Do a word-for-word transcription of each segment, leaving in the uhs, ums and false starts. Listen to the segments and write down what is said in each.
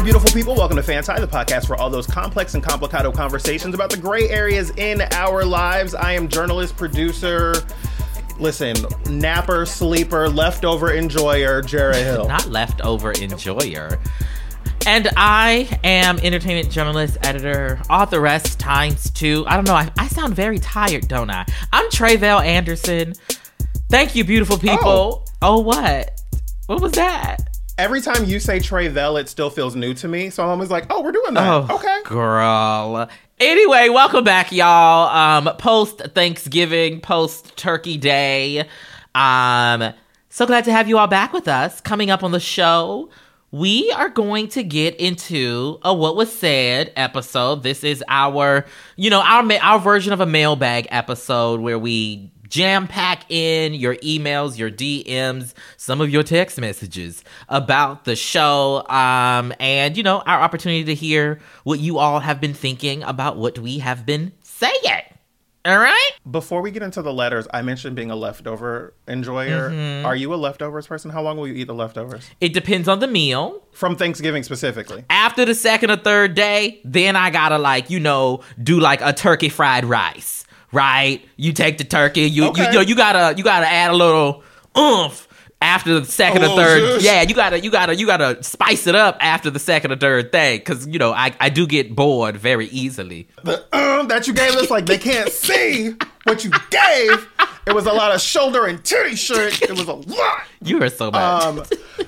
beautiful people. Welcome to Fanti, the podcast for all those complex and complicado conversations about the gray areas in our lives. I am journalist, producer, listen, napper, sleeper, leftover enjoyer, Jarrah Hill. Not leftover enjoyer. And I am entertainment journalist, editor, authoress times two. I don't know. I, I sound very tired, don't I? I'm Tre'vell Anderson. Thank you, beautiful people. Oh, oh what? What was that? Every time you say Tre'vell, it still feels new to me. So I'm always like, oh, we're doing that. Oh, okay. Girl. Anyway, welcome back, y'all. Um, post-Thanksgiving, post-Turkey Day. Um, so glad to have you all back with us. Coming up on the show, we are going to get into a What Was Said episode. This is our, you know, our our version of a mailbag episode where we jam-pack in your emails, your D Ms, some of your text messages about the show, um, and, you know, our opportunity to hear what you all have been thinking about what we have been saying. All right? Before we get into the letters, I mentioned being a leftover enjoyer. Mm-hmm. Are you a leftovers person? How long will you eat the leftovers? It depends on the meal. From Thanksgiving specifically. After the second or third day, then I gotta, like, you know, do, like, a turkey fried rice. Right, you take the turkey. You okay. you, you know, you gotta you gotta add a little oomph after the second or third. Zhuzh. Yeah, you gotta you gotta you gotta spice it up after the second or third thing, because you know I, I do get bored very easily. The um that you gave us, like they can't see what you gave. It was a lot of shoulder and titty shirt. It was a lot. You are so bad. Um,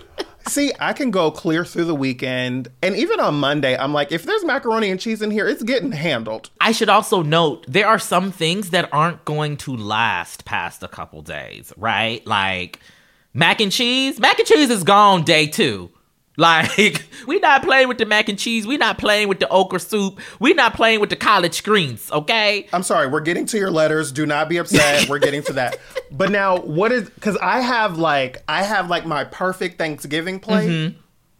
See, I can go clear through the weekend, and even on Monday, I'm like, if there's macaroni and cheese in here, it's getting handled. I should also note, there are some things that aren't going to last past a couple days, right? Like, mac and cheese. Mac and cheese is gone day two. Like, we not playing with the mac and cheese. We not playing with the okra soup. We not playing with the collard greens, okay? I'm sorry. We're getting to your letters. Do not be upset. We're getting to that. But now, what is... Because I have, like, I have, like, my perfect Thanksgiving plate. Mm-hmm.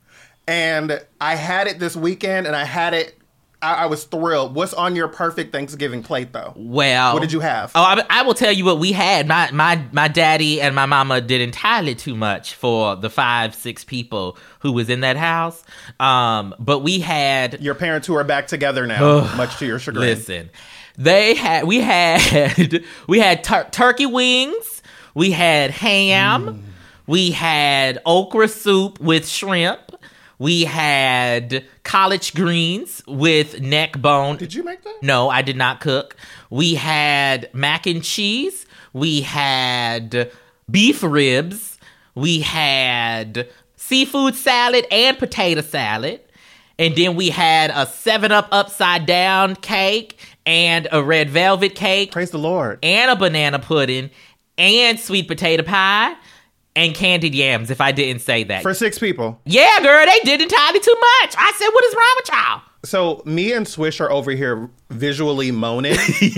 And I had it this weekend, and I had it... I, I was thrilled. What's on your perfect Thanksgiving plate, though? Well... What did you have? Oh, I, I will tell you what we had. My, my, my daddy and my mama did entirely too much for the five, six people who was in that house. Um, but we had... Your parents who are back together now, much to your chagrin. Listen, they had... We had... We had tur- turkey wings. We had ham. Mm. We had okra soup with shrimp. We had collard greens with neck bone. Did you make that? No, I did not cook. We had mac and cheese. We had beef ribs. We had seafood salad and potato salad. And then we had a seven up upside down cake and a red velvet cake. Praise the Lord. And a banana pudding and sweet potato pie. And candied yams, if I didn't say that. For six people. Yeah, girl, they did entirely too much. I said, what is wrong with y'all? So me and Swish are over here visually moaning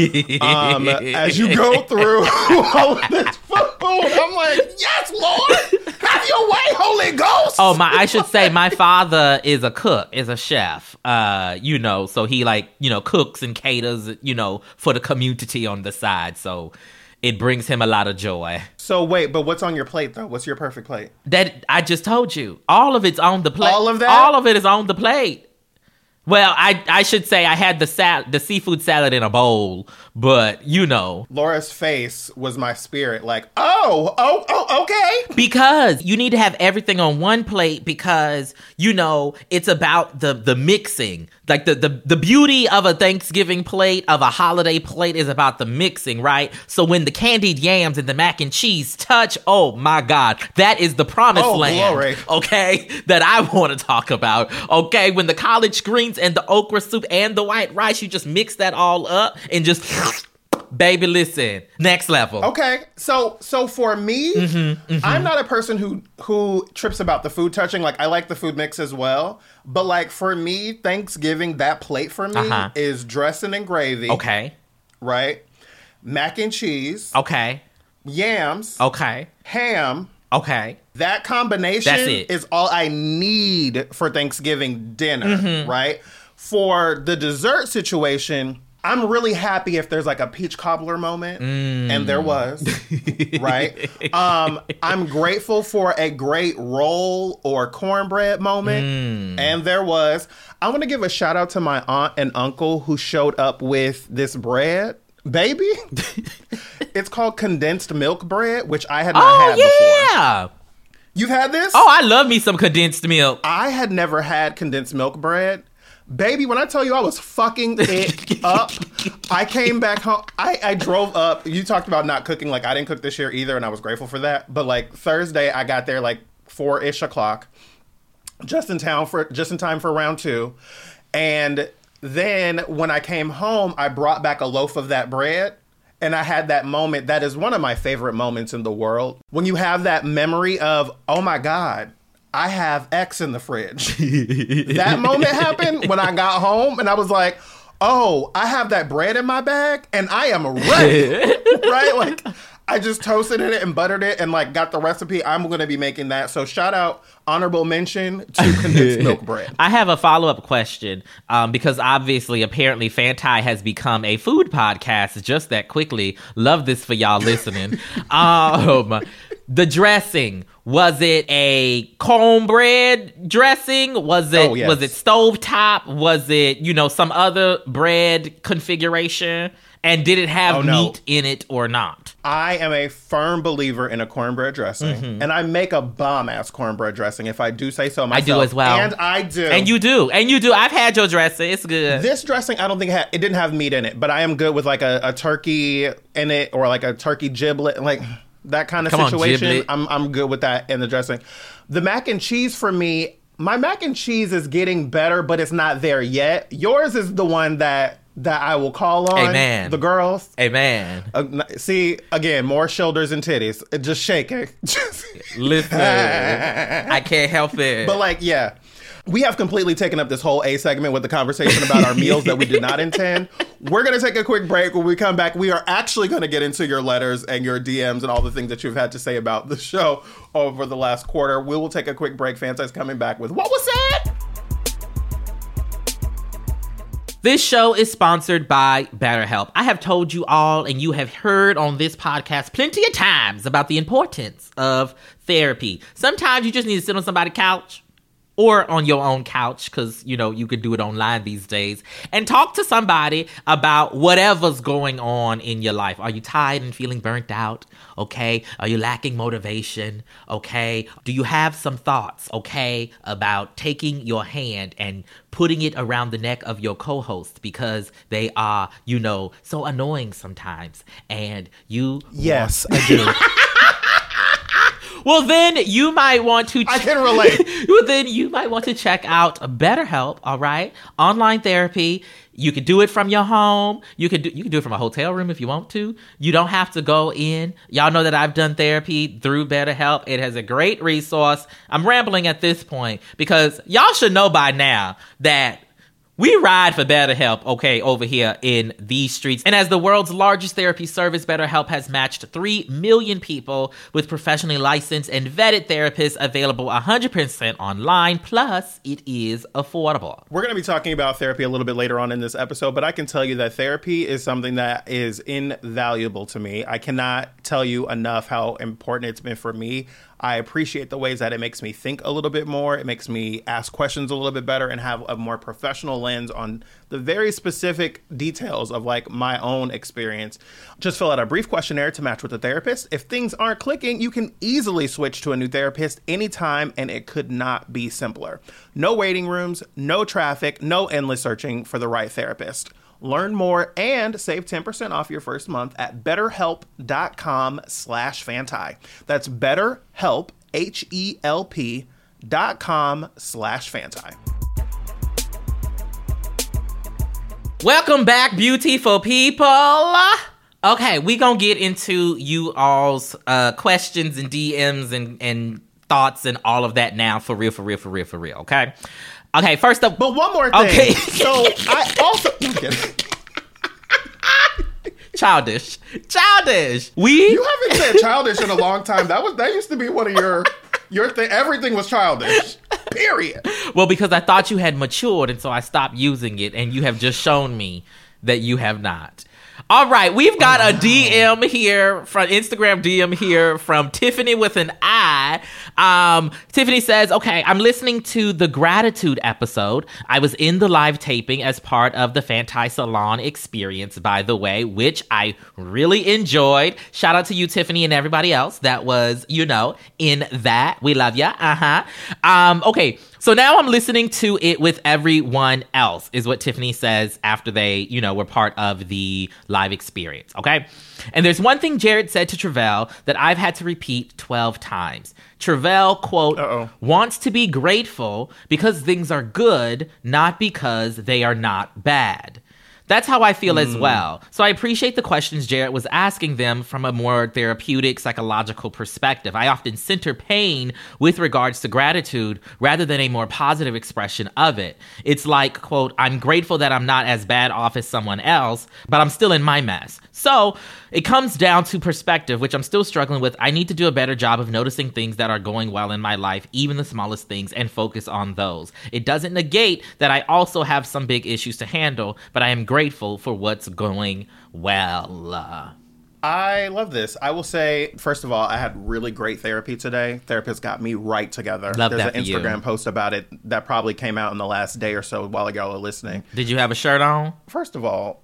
um, as you go through all of this food. I'm like, yes, Lord, have your way, Holy Ghost. Oh, my! I should say my father is a cook, is a chef. Uh, you know, so he like you know cooks and caters, you know, for the community on the side. So it brings him a lot of joy. So wait, but what's on your plate though? What's your perfect plate? That I just told you. All of it's on the plate. All of that? All of it is on the plate. Well, I I should say I had the sal- the seafood salad in a bowl, but you know. Laura's face was my spirit, like, oh, oh, oh, okay. Because you need to have everything on one plate because, you know, it's about the, the mixing. Like the, the, the beauty of a Thanksgiving plate, of a holiday plate is about the mixing, right? So when the candied yams and the mac and cheese touch, oh my God, that is the promised oh, land, glory. Okay, that I want to talk about, okay? When the collard greens and the okra soup and the white rice, you just mix that all up and just... Baby, listen, next level. Okay, so so for me, mm-hmm, mm-hmm. I'm not a person who who trips about the food touching. Like, I like the food mix as well. But, like, for me, Thanksgiving, that plate for me uh-huh. is dressing and gravy. Okay. Right? Mac and cheese. Okay. Yams. Okay. Ham. Okay. That combination That's it. is all I need for Thanksgiving dinner, mm-hmm. right? For the dessert situation... I'm really happy if there's like a peach cobbler moment, mm. and there was, right? Um, I'm grateful for a great roll or cornbread moment, mm. and there was. I want to give a shout out to my aunt and uncle who showed up with this bread. Baby, it's called condensed milk bread, which I had not oh, had yeah. before. You've had this? Oh, I love me some condensed milk. I had never had condensed milk bread. Baby, when I tell you I was fucking it up, I came back home. I, I drove up. You talked about not cooking. Like, I didn't cook this year either, and I was grateful for that. But, like, Thursday, I got there, like, four-ish o'clock, just in town for just in time for round two. And then when I came home, I brought back a loaf of that bread. And I had that moment. That is one of my favorite moments in the world. When you have that memory of, oh my God, I have X in the fridge. That moment happened when I got home and I was like, oh, I have that bread in my bag and I am ready. Right? Like, I just toasted it and buttered it and like got the recipe. I'm going to be making that. So shout out, honorable mention to condensed milk bread. I have a follow-up question um, because obviously, apparently, Fantai has become a food podcast just that quickly. Love this for y'all listening. um, the dressing. Was it a cornbread dressing? Was it oh, yes. was it stovetop? Was it, you know, some other bread configuration? And did it have oh, no. meat in it or not? I am a firm believer in a cornbread dressing. Mm-hmm. And I make a bomb-ass cornbread dressing, if I do say so myself. I do as well. And I do. And you do. And you do. I've had your dressing. It's good. This dressing, I don't think it, had, it didn't have meat in it. But I am good with like a, a turkey in it or like a turkey giblet. Like that kind of Come situation. On, I'm, I'm good with that in the dressing. The mac and cheese for me, my mac and cheese is getting better, but it's not there yet. Yours is the one that... that I will call on. Amen. The girls. Amen. Uh, see, again, more shoulders and titties. Just shaking. Listen, I can't help it. But like, yeah. We have completely taken up this whole A segment with the conversation about our meals that we did not intend. We're going to take a quick break. When we come back, we are actually going to get into your letters and your D Ms and all the things that you've had to say about the show over the last quarter. We will take a quick break. Fantai's coming back with What Was Said? This show is sponsored by BetterHelp. I have told you all, and you have heard on this podcast plenty of times about the importance of therapy. Sometimes you just need to sit on somebody's couch or on your own couch, because, you know, you can do it online these days, and talk to somebody about whatever's going on in your life. Are you tired and feeling burnt out? Okay. Are you lacking motivation? Okay. Do you have some thoughts, okay, about taking your hand and putting it around the neck of your co-host because they are, you know, so annoying sometimes, and you... Yes, I do. Well, then you might want to... Ch- I can relate. Well, then you might want to check out BetterHelp, all right? Online therapy. You can do it from your home. You can do you can do it from a hotel room if you want to. You don't have to go in. Y'all know that I've done therapy through BetterHelp. It has a great resource. I'm rambling at this point because y'all should know by now that we ride for BetterHelp, okay, over here in these streets. And as the world's largest therapy service, BetterHelp has matched three million people with professionally licensed and vetted therapists available one hundred percent online. Plus, it is affordable. We're going to be talking about therapy a little bit later on in this episode, but I can tell you that therapy is something that is invaluable to me. I cannot tell you enough how important it's been for me. I appreciate the ways that it makes me think a little bit more. It makes me ask questions a little bit better and have a more professional lens on the very specific details of like my own experience. Just fill out a brief questionnaire to match with a therapist. If things aren't clicking, you can easily switch to a new therapist anytime, and it could not be simpler. No waiting rooms, no traffic, no endless searching for the right therapist. Learn more and save ten percent off your first month at betterhelp.com slash Fantai. That's betterhelp, H E L P dot com slash Fantai. Welcome back, beautiful people. Okay, we gonna get into you all's uh, questions and D Ms and, and thoughts and all of that now, for real, for real, for real, for real, okay? Okay, first up... But one more thing. Okay. So, I also... Childish. Childish. We... You haven't said childish in a long time. That was that used to be one of your... Your thing. Everything was childish. Period. Well, because I thought you had matured, and so I stopped using it, and you have just shown me that you have not. All right, we've got oh, wow. a D M here from Instagram D M here from Tiffany with an I. Um, Tiffany says, okay, I'm listening to the gratitude episode. I was in the live taping as part of the Fanti Salon experience, by the way, which I really enjoyed. Shout out to you, Tiffany, and everybody else that was, you know, in that. We love ya. Uh-huh. Um, okay. So now I'm listening to it with everyone else, is what Tiffany says after they, you know, were part of the live experience, okay? And there's one thing Jared said to Tre'vell that I've had to repeat twelve times. Tre'vell, quote, Uh-oh. wants to be grateful because things are good, not because they are not bad. That's how I feel mm. as well. So I appreciate the questions Jared was asking them from a more therapeutic, psychological perspective. I often center pain with regards to gratitude rather than a more positive expression of it. It's like, quote, I'm grateful that I'm not as bad off as someone else, but I'm still in my mess. So it comes down to perspective, which I'm still struggling with. I need to do a better job of noticing things that are going well in my life, even the smallest things, and focus on those. It doesn't negate that I also have some big issues to handle, but I am grateful for what's going well. Uh, I love this. I will say, first of all, I had really great therapy today. Therapist got me right together. Love There's that an Instagram you. post about it that probably came out in the last day or so while y'all are listening. Did you have a shirt on? First of all...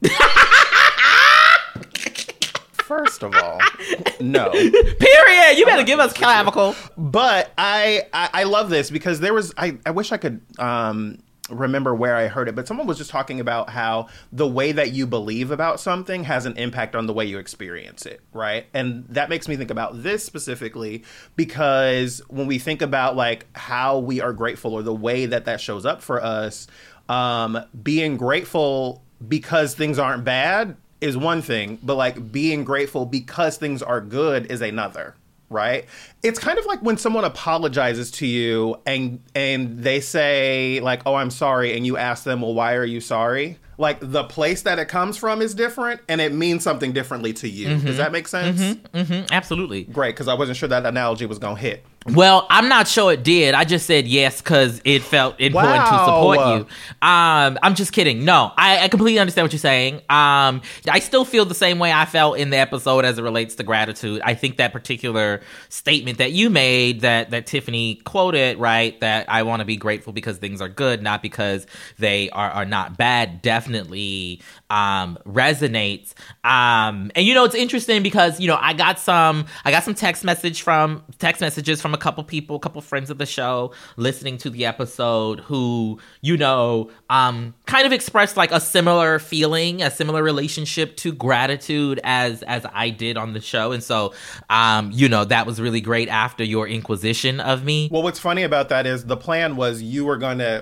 First of all, no. Period. You better give us clavicle. But I, I, I love this because there was, I, I wish I could um, remember where I heard it, but someone was just talking about how the way that you believe about something has an impact on the way you experience it, right? And that makes me think about this specifically because when we think about like how we are grateful or the way that that shows up for us, um, being grateful because things aren't bad is one thing, but like being grateful because things are good is another, right? It's kind of like when someone apologizes to you and and they say like, oh, I'm sorry. And you ask them, well, why are you sorry? Like the place that it comes from is different and it means something differently to you. Mm-hmm. Does that make sense? Mm-hmm. Mm-hmm. Absolutely. Great, because I wasn't sure that analogy was going to hit. Well, I'm not sure it did. I just said yes because it felt important wow. to support you. Um, I'm just kidding. No, I, I completely understand what you're saying. Um, I still feel the same way I felt in the episode as it relates to gratitude. I think that particular statement that you made, that, that Tiffany quoted, right, that I want to be grateful because things are good, not because they are, are not bad, definitely um, resonates. Um, and, you know, it's interesting because, you know, I got some I got some text message from text messages from a couple people, a couple friends of the show listening to the episode who, you know, um, kind of expressed like a similar feeling, a similar relationship to gratitude as as I did on the show. And so, um, you know, that was really great after your inquisition of me. Well, what's funny about that is the plan was you were going to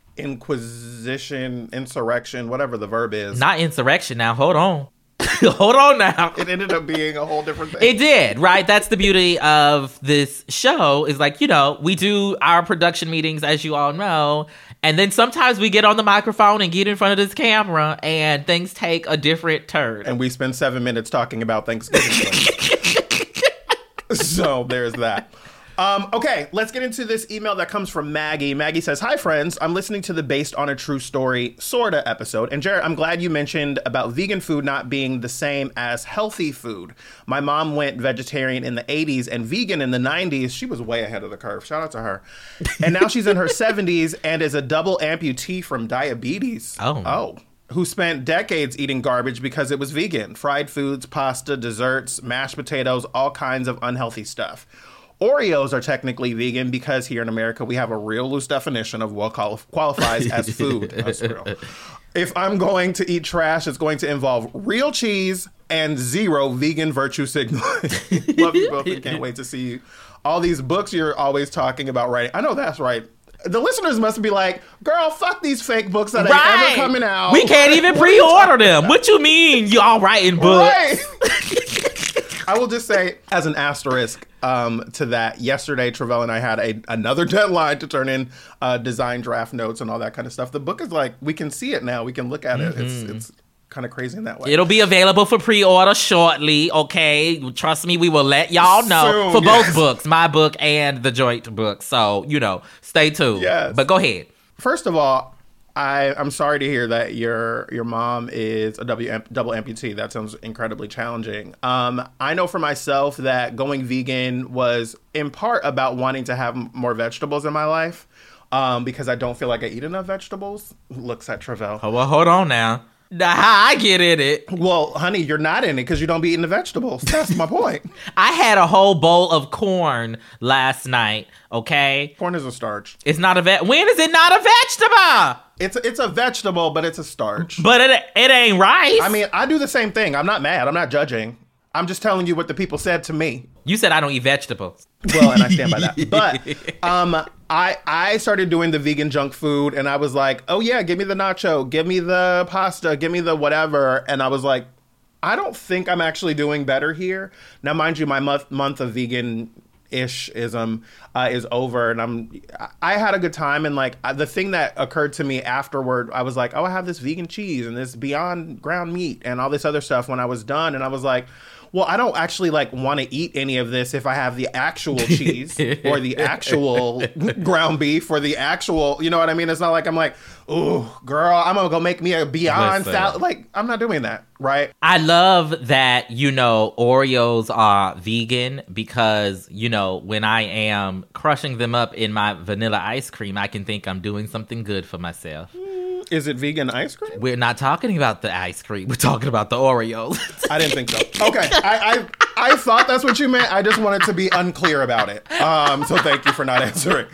inquisition, insurrection, whatever the verb is. Not insurrection now. Hold on. Hold on now. It ended up being a whole different thing. It did, right? That's the beauty of this show is like, you know, we do our production meetings, as you all know, and then sometimes we get on the microphone and get in front of this camera and things take a different turn. And we spend seven minutes talking about Thanksgiving. So there's that. Um, okay, let's get into this email that comes from Maggie. Maggie says, hi, friends. I'm listening to the Based on a True Story sorta episode. And Jared, I'm glad you mentioned about vegan food not being the same as healthy food. My mom went vegetarian in the eighties and vegan in the nineties. She was way ahead of the curve. Shout out to her. And now she's in her seventies and is a double amputee from diabetes. Oh. Oh. Who spent decades eating garbage because it was vegan. Fried foods, pasta, desserts, mashed potatoes, all kinds of unhealthy stuff. Oreos are technically vegan because here in America, we have a real loose definition of what quali- qualifies as food. That's real. If I'm going to eat trash, it's going to involve real cheese and zero vegan virtue signaling. Love you both and can't wait to see you. All these books you're always talking about writing. I know that's right. The listeners must be like, girl, fuck these fake books that right. ain't ever coming out. We can't even pre-order them. What you mean y'all writing books? Right. I will just say, as an asterisk um, to that, yesterday, Tre'vell and I had a, another deadline to turn in uh, design draft notes and all that kind of stuff. The book is like, we can see it now. We can look at it. Mm-hmm. It's it's kind of crazy in that way. It'll be available for pre-order shortly, okay? Trust me, we will let y'all know Soon, for yes. both books, my book and the joint book. So, you know, stay tuned. Yes. But go ahead. First of all, I, I'm sorry to hear that your your mom is a W, double amputee. That sounds incredibly challenging. Um, I know for myself that going vegan was in part about wanting to have more vegetables in my life um, because I don't feel like I eat enough vegetables. Looks at Travell. Oh, well, hold on now. Nah, I get in it. Well, honey, you're not in it because you don't be eating the vegetables. That's my point. I had a whole bowl of corn last night, okay? Corn is a starch. It's not a ve- When is it not a vegetable? It's a, it's a vegetable, but it's a starch. But it it ain't rice. I mean, I do the same thing. I'm not mad. I'm not judging. I'm just telling you what the people said to me. You said I don't eat vegetables. Well, and I stand by that. But um, I I started doing the vegan junk food, and I was like, oh yeah, give me the nacho, give me the pasta, give me the whatever. And I was like, I don't think I'm actually doing better here. Now, mind you, my month month of vegan ish ism uh, is over, and I'm I had a good time, and like the thing that occurred to me afterward, I was like, oh, I have this vegan cheese and this Beyond ground meat and all this other stuff when I was done, and I was like, well, I don't actually like want to eat any of this if I have the actual cheese or the actual ground beef or the actual, you know what I mean? It's not like I'm like, oh, girl, I'm gonna go make me a Beyond salad. Like, I'm not doing that, right? I love that, you know, Oreos are vegan because, you know, when I am crushing them up in my vanilla ice cream, I can think I'm doing something good for myself. Is it vegan ice cream? We're not talking about the ice cream. We're talking about the Oreos. I didn't think so. Okay. I, I I thought that's what you meant. I just wanted to be unclear about it. Um, so thank you for not answering.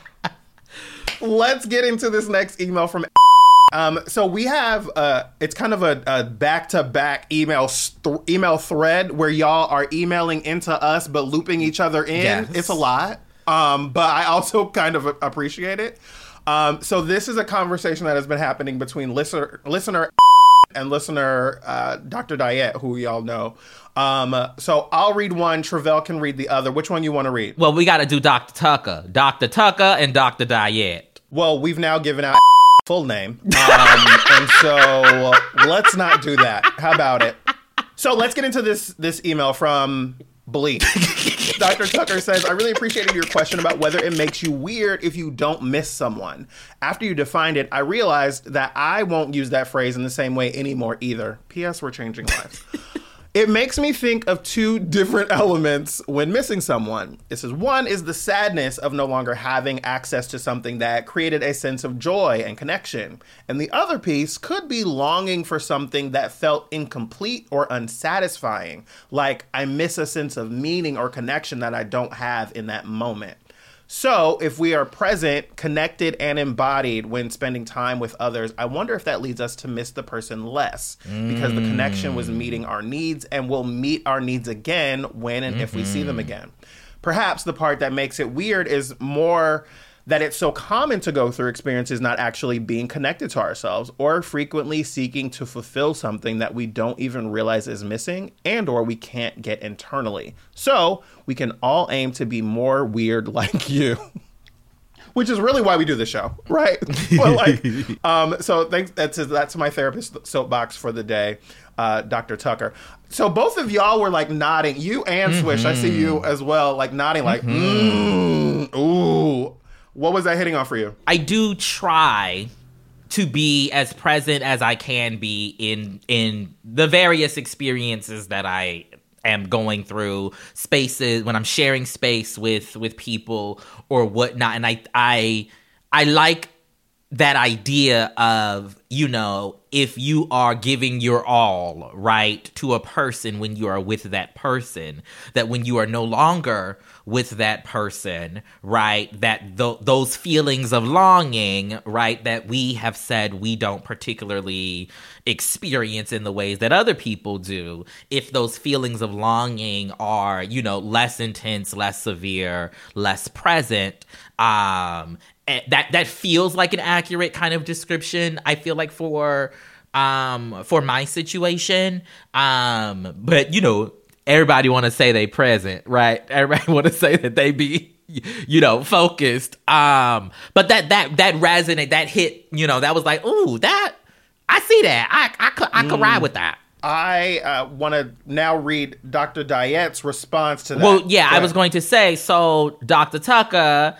Let's get into this next email from um, so we have uh, it's kind of a, a back-to-back email st- email thread where y'all are emailing into us but looping each other in. Yes. It's a lot. Um, but I also kind of appreciate it. Um, so this is a conversation that has been happening between listener, listener and listener uh, Doctor Diet, who y'all know. Um, so I'll read one. Travell can read the other. Which one you want to read? Well, we got to do Doctor Tucker. Doctor Tucker and Doctor Diet. Well, we've now given out full name. Um, and so let's not do that. How about it? So let's get into this, this email from Bleak. Doctor Tucker says, I really appreciated your question about whether it makes you weird if you don't miss someone. After you defined it, I realized that I won't use that phrase in the same way anymore either. P S. We're changing lives. It makes me think of two different elements when missing someone. It says, one is the sadness of no longer having access to something that created a sense of joy and connection. And the other piece could be longing for something that felt incomplete or unsatisfying. Like I miss a sense of meaning or connection that I don't have in that moment. So if we are present, connected, and embodied when spending time with others, I wonder if that leads us to miss the person less because the connection was meeting our needs and will meet our needs again when and mm-hmm. if we see them again. Perhaps the part that makes it weird is more that it's so common to go through experiences not actually being connected to ourselves or frequently seeking to fulfill something that we don't even realize is missing and or we can't get internally. So we can all aim to be more weird like you. Which is really why we do the show, right? Well, like, um, so thanks. That's that's my therapist soapbox for the day, uh, Doctor Tucker. So both of y'all were like nodding. You and Swish, mm-hmm. I see you as well, like nodding, like, mm-hmm. mm, ooh. What was that hitting on for you? I do try to be as present as I can be in in the various experiences that I am going through, spaces when I'm sharing space with with people or whatnot. And I I I like that idea of, you know, if you are giving your all, right, to a person when you are with that person, that when you are no longer with that person, right, that th- those feelings of longing, right, that we have said we don't particularly experience in the ways that other people do, if those feelings of longing are, you know, less intense, less severe, less present, um, that that feels like an accurate kind of description, I feel like, for um for my situation. Um, but you know, everybody want to say they present, right? Everybody want to say that they be, you know, focused. Um, but that that that resonate, that hit, you know, that was like, ooh, that I see that. I I could I could mm. ride with that. I uh, want to now read Doctor Diet's response to that. Well, yeah, I was going to say, so Doctor Tucker,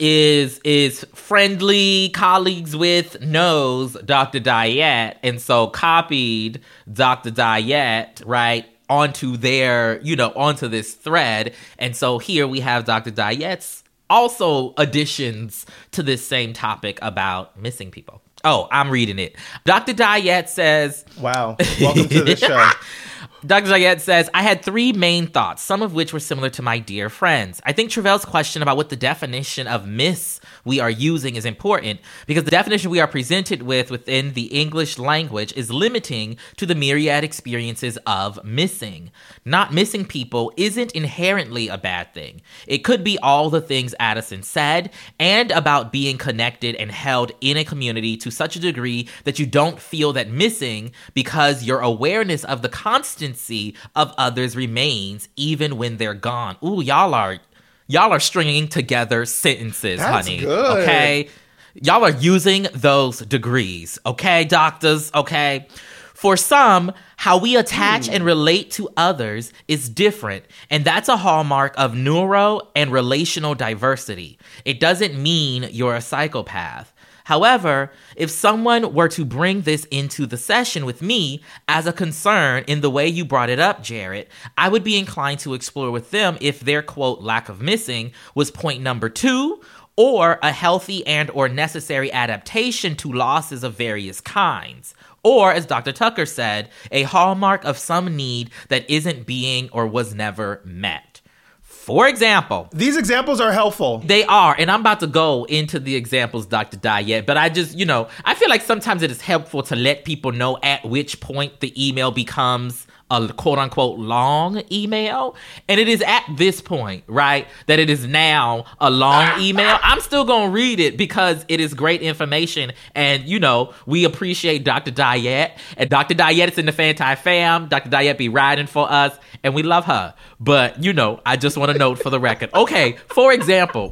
is is friendly colleagues with, knows Doctor Diet, and so copied Doctor Diet, right, onto their, you know, onto this thread. And so here we have Doctor Diet's also additions to this same topic about missing people. Oh, I'm reading it. Doctor Diet says... Wow. Welcome to the show. Doctor Diet says, I had three main thoughts, some of which were similar to my dear friends. I think Trevelle's question about what the definition of miss we are using is important because the definition we are presented with within the English language is limiting to the myriad experiences of missing. Not missing people isn't inherently a bad thing. It could be all the things Addison said and about being connected and held in a community to such a degree that you don't feel that missing because your awareness of the constancy of others remains even when they're gone. Ooh, y'all are y'all are stringing together sentences, That's honey. Good. Okay? Y'all are using those degrees. Okay, doctors? Okay? For some, how we attach mm. and relate to others is different, and that's a hallmark of neuro and relational diversity. It doesn't mean you're a psychopath. However, if someone were to bring this into the session with me as a concern in the way you brought it up, Jarrett, I would be inclined to explore with them if their, quote, lack of missing was point number two, or a healthy and or necessary adaptation to losses of various kinds. Or, as Doctor Tucker said, a hallmark of some need that isn't being or was never met. For example, these examples are helpful. They are, and I'm about to go into the examples, Doctor Diet, but I just, you know, I feel like sometimes it is helpful to let people know at which point the email becomes a quote-unquote long email, and it is at this point, right, that it is now a long email. I'm still going to read it because it is great information, and, you know, we appreciate Doctor Diet, and Doctor Diet is in the Fanti fam. Doctor Diet be riding for us, and we love her, but, you know, I just want to note for the record. Okay, for example.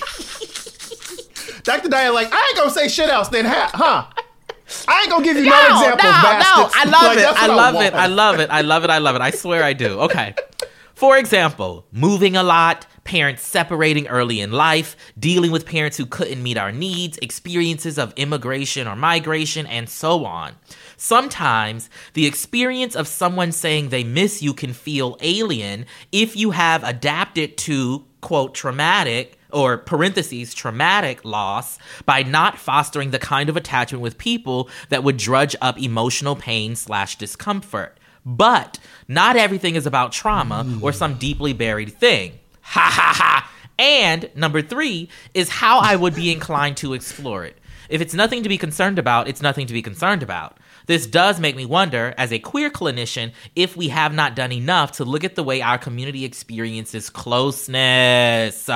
Doctor Diet like, I ain't going to say shit else then, huh? I ain't gonna give you no, no examples, no, bastards. No, I love like, it. I love I it. I love it. I love it. I love it. I swear I do. Okay. For example, moving a lot, parents separating early in life, dealing with parents who couldn't meet our needs, experiences of immigration or migration, and so on. Sometimes the experience of someone saying they miss you can feel alien if you have adapted to, quote, traumatic or parentheses, traumatic loss by not fostering the kind of attachment with people that would drudge up emotional pain slash discomfort. But not everything is about trauma mm. or some deeply buried thing. Ha ha ha. And number three is how I would be inclined to explore it. If it's nothing to be concerned about, it's nothing to be concerned about. This does make me wonder, as a queer clinician, if we have not done enough to look at the way our community experiences closeness.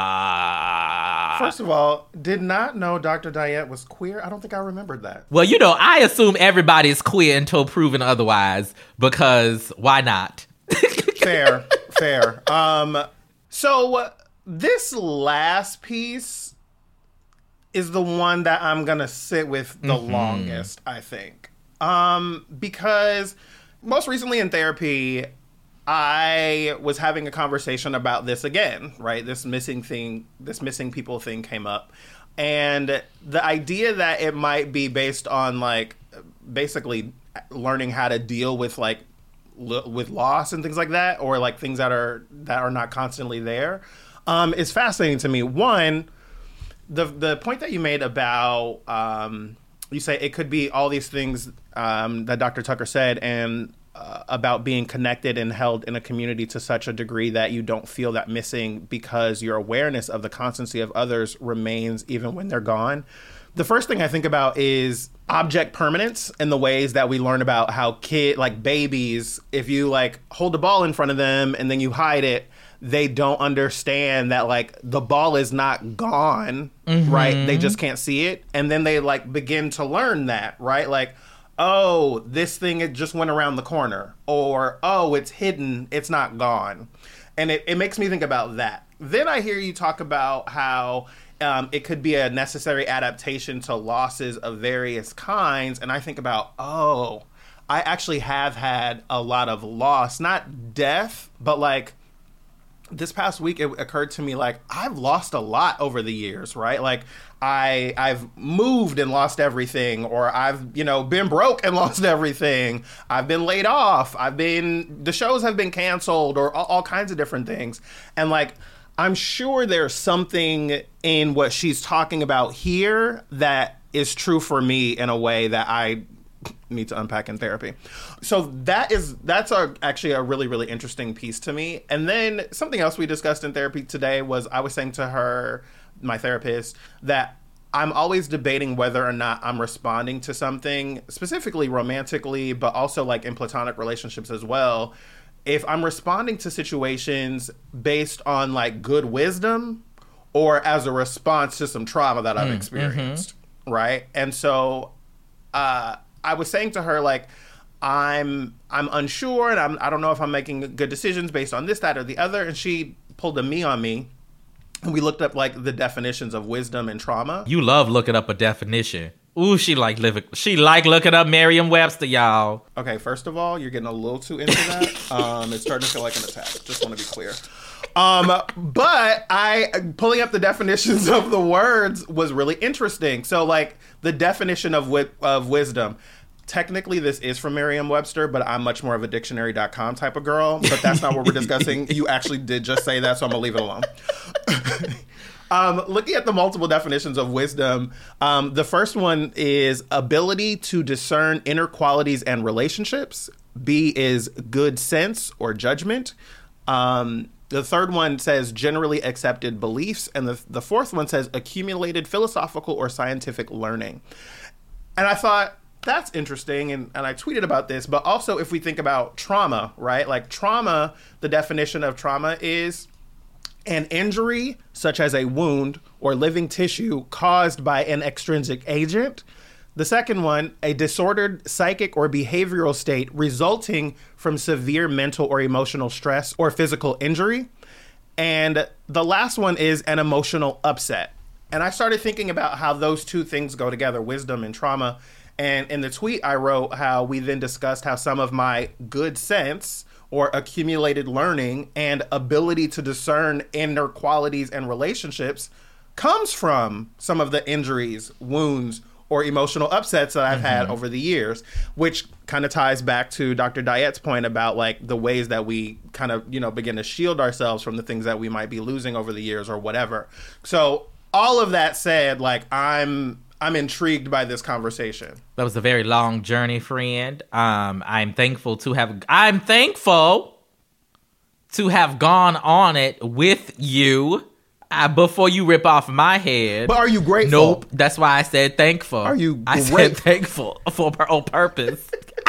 Uh... First of all, did not know Doctor Diet was queer. I don't think I remembered that. Well, you know, I assume everybody is queer until proven otherwise, because why not? Fair, fair. Um, so this last piece is the one that I'm going to sit with the mm-hmm. longest, I think. Um, because most recently in therapy, I was having a conversation about this again, right? This missing thing, this missing people thing came up. And the idea that it might be based on, like, basically learning how to deal with, like, l- with loss and things like that, or, like, things that are that are not constantly there, um, is fascinating to me. One, the the point that you made about, um, you say it could be all these things um, that Doctor Tucker said, and uh, about being connected and held in a community to such a degree that you don't feel that missing because your awareness of the constancy of others remains even when they're gone. The first thing I think about is object permanence and the ways that we learn about how kid, like babies, if you like hold a ball in front of them and then you hide it, they don't understand that, like, the ball is not gone, mm-hmm. right? They just can't see it. And then they, like, begin to learn that, right? Like, oh, this thing, it just went around the corner. Or, oh, it's hidden, it's not gone. And it, it makes me think about that. Then I hear you talk about how um, it could be a necessary adaptation to losses of various kinds. And I think about, oh, I actually have had a lot of loss. Not death, but, like, this past week it occurred to me, like, I've lost a lot over the years, right? Like, I I've moved and lost everything, or I've, you know, been broke and lost everything. I've been laid off. I've been the shows have been canceled, or all, all kinds of different things. And like, I'm sure there's something in what she's talking about here that is true for me in a way that I need to unpack in therapy. So that is that's a, actually a really, really interesting piece to me. And then something else we discussed in therapy today was I was saying to her, my therapist, that I'm always debating whether or not I'm responding to something, specifically romantically, but also like in platonic relationships as well. If I'm responding to situations based on like good wisdom or as a response to some trauma that I've mm, experienced, mm-hmm. right? And so uh, I was saying to her, like, I'm I'm unsure, and I'm I don't know if I'm making good decisions based on this, that, or the other. And she pulled a me on me, and we looked up like the definitions of wisdom and trauma. You love looking up a definition. Ooh, she like living. She like looking up Merriam-Webster, y'all. Okay, first of all, you're getting a little too into that. um, it's starting to feel like an attack. Just want to be clear. Um, but I pulling up the definitions of the words was really interesting. So, like, the definition of wi- of wisdom. Technically, this is from Merriam-Webster, but I'm much more of a dictionary dot com type of girl. But that's not what we're discussing. You actually did just say that, so I'm gonna leave it alone. Um, looking at the multiple definitions of wisdom, um, the first one is ability to discern inner qualities and relationships. B is good sense or judgment. Um, the third one says generally accepted beliefs. And the, the fourth one says accumulated philosophical or scientific learning. And I thought, that's interesting. And, and I tweeted about this. But also, if we think about trauma, right? Like trauma, the definition of trauma is an injury, such as a wound or living tissue caused by an extrinsic agent. The second one, a disordered psychic or behavioral state resulting from severe mental or emotional stress or physical injury. And the last one is an emotional upset. And I started thinking about how those two things go together, wisdom and trauma. And in the tweet, I wrote how we then discussed how some of my good sense or accumulated learning and ability to discern inner qualities and relationships comes from some of the injuries, wounds, or emotional upsets that I've mm-hmm. had over the years, which kind of ties back to Doctor Diette's point about like the ways that we kind of, you know, begin to shield ourselves from the things that we might be losing over the years or whatever. So all of that said, like I'm I'm intrigued by this conversation. That was a very long journey, friend. Um, I'm thankful to have. I'm thankful to have gone on it with you uh, before you rip off my head. But are you grateful? Nope. That's why I said thankful. Are you? Great? I said thankful for on purpose.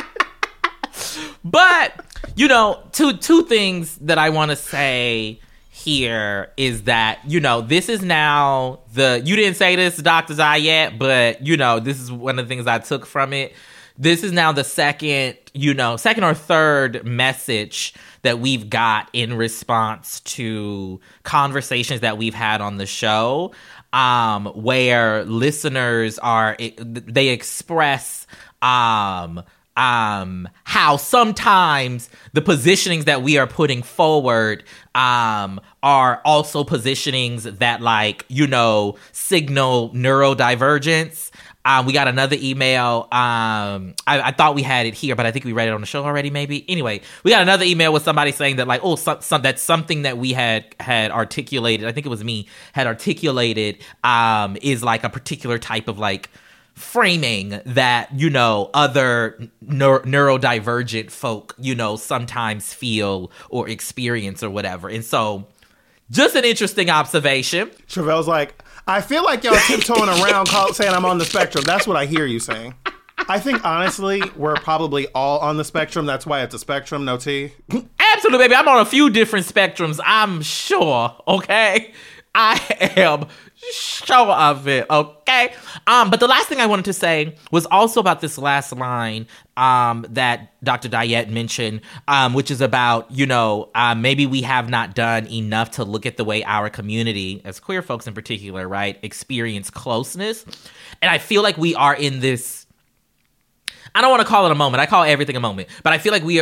But you know, two two things that I want to say here is that, you know, this is now the, you didn't say this, Doctor Zayat, but, you know, this is one of the things I took from it. This is now the second, you know, second or third message that we've got in response to conversations that we've had on the show, um, where listeners are, they express, um, um, how sometimes the positionings that we are putting forward, um, are also positionings that, like, you know, signal neurodivergence. Um, we got another email. Um, I, I thought we had it here, but I think we read it on the show already, maybe. Anyway, we got another email with somebody saying that, like, oh, some, some, that's something that we had had articulated. I think it was me had articulated, um, is like a particular type of like framing that, you know, other neuro- neurodivergent folk, you know, sometimes feel or experience or whatever. And so, just an interesting observation. Trevelle's like, I feel like y'all tiptoeing around call, saying I'm on the spectrum. That's what I hear you saying. I think, honestly, we're probably all on the spectrum. That's why it's a spectrum, no T. Absolutely, baby. I'm on a few different spectrums, I'm sure, okay? I am sure of it, okay? Um, but the last thing I wanted to say was also about this last line um, that Doctor Diette mentioned, um, which is about, you know, uh, maybe we have not done enough to look at the way our community, as queer folks in particular, right, experience closeness. And I feel like we are in this, I don't want to call it a moment. I call everything a moment. But I feel like we are, we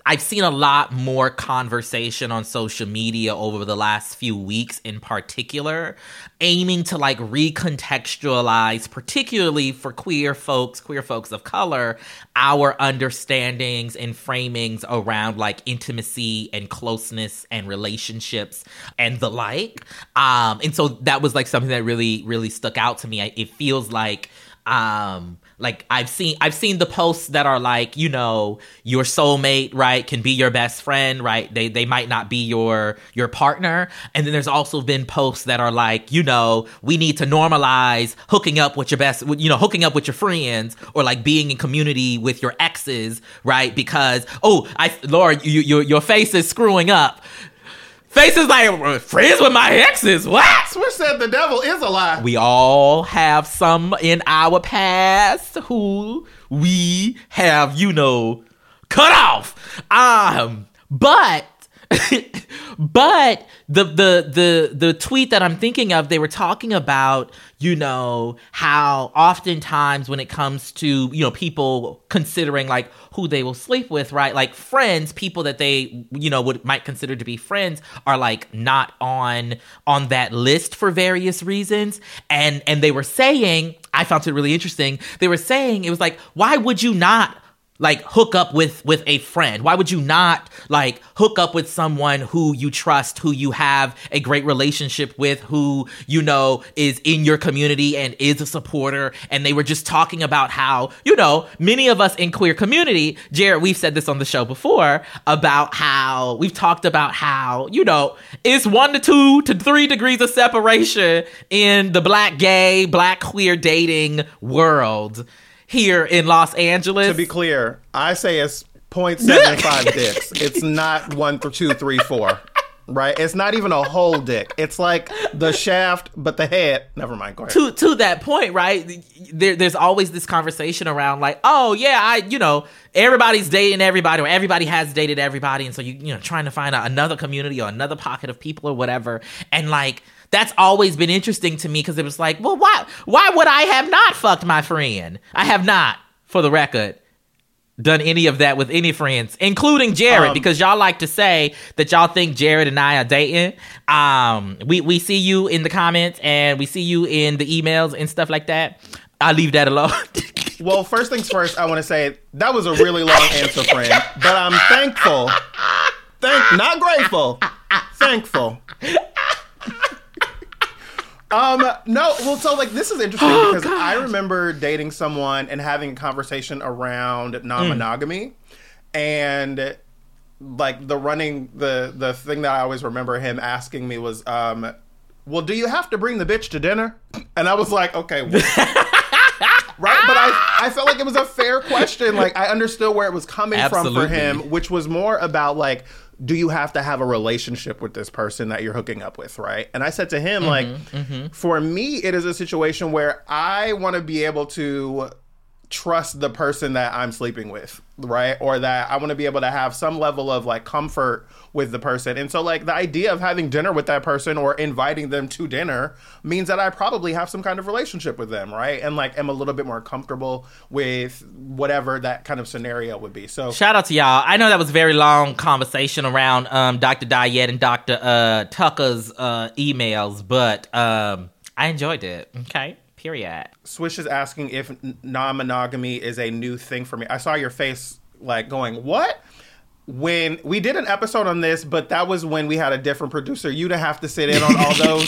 I've seen a lot more conversation on social media over the last few weeks in particular, aiming to like recontextualize, particularly for queer folks, queer folks of color, our understandings and framings around like intimacy and closeness and relationships and the like. Um, and so that was like something that really, really stuck out to me. I, it feels like, um, Like I've seen I've seen the posts that are like, you know, your soulmate, right, can be your best friend, right? They they might not be your your partner. And then there's also been posts that are like, you know, we need to normalize hooking up with your best, you know, hooking up with your friends, or like being in community with your exes, right? Because, oh, I Lord, you, your your face is screwing up. Face is like, friends with my exes, what? Swish said the devil is a lie. We all have some in our past who we have, you know, cut off. Um, but, but the, the, the, the tweet that I'm thinking of, they were talking about, you know, how oftentimes when it comes to, you know, people considering like who they will sleep with, right? Like friends, people that they, you know, would might consider to be friends are like not on on that list for various reasons. And and they were saying, I found it really interesting. They were saying it was like, why would you not like hook up with with a friend? Why would you not like hook up with someone who you trust, who you have a great relationship with, who, you know, is in your community and is a supporter? And they were just talking about how, you know, many of us in queer community, Jared, we've said this on the show before, about how we've talked about how, you know, it's one to two to three degrees of separation in the black gay, black queer dating world here in Los Angeles. To be clear, I say it's zero point seven five dicks. It's not one, two, three, four. Right? It's not even a whole dick. It's like the shaft, but the head. Never mind. Go ahead. To to that point, right? There, there's always this conversation around like, oh yeah, I, you know, everybody's dating everybody, or everybody has dated everybody, and so you, you know, trying to find out another community or another pocket of people or whatever, and like. That's always been interesting to me because it was like, well, why why would I have not fucked my friend? I have not, for the record, done any of that with any friends, including Jared, um, because y'all like to say that y'all think Jared and I are dating. Um, we, we see you in the comments and we see you in the emails and stuff like that. I'll leave that alone. Well, first things first, I want to say that was a really long answer, friend, but I'm thankful. Thank, not grateful. Thankful. Um, no, well, so, like, this is interesting oh, because God. I remember dating someone and having a conversation around non-monogamy, mm. and, like, the running, the, the thing that I always remember him asking me was, um, well, do you have to bring the bitch to dinner? And I was like, okay, well, right? But I, I felt like it was a fair question. Like, I understood where it was coming Absolutely. from for him, which was more about, like, do you have to have a relationship with this person that you're hooking up with, right? And I said to him, mm-hmm, like, mm-hmm. for me, it is a situation where I want to be able to trust the person that I'm sleeping with, right? Or that I want to be able to have some level of, like, comfort with the person. And so, like, the idea of having dinner with that person or inviting them to dinner means that I probably have some kind of relationship with them, right? And, like, am a little bit more comfortable with whatever that kind of scenario would be. So shout out to y'all. I know that was a very long conversation around um, Doctor Diet and Doctor Uh, Tucker's uh, emails, but um, I enjoyed it. Okay. Period. Swish is asking if non-monogamy is a new thing for me. I saw your face, like, going, what? When we did an episode on this, but that was when we had a different producer. You didn't have to sit in on all those,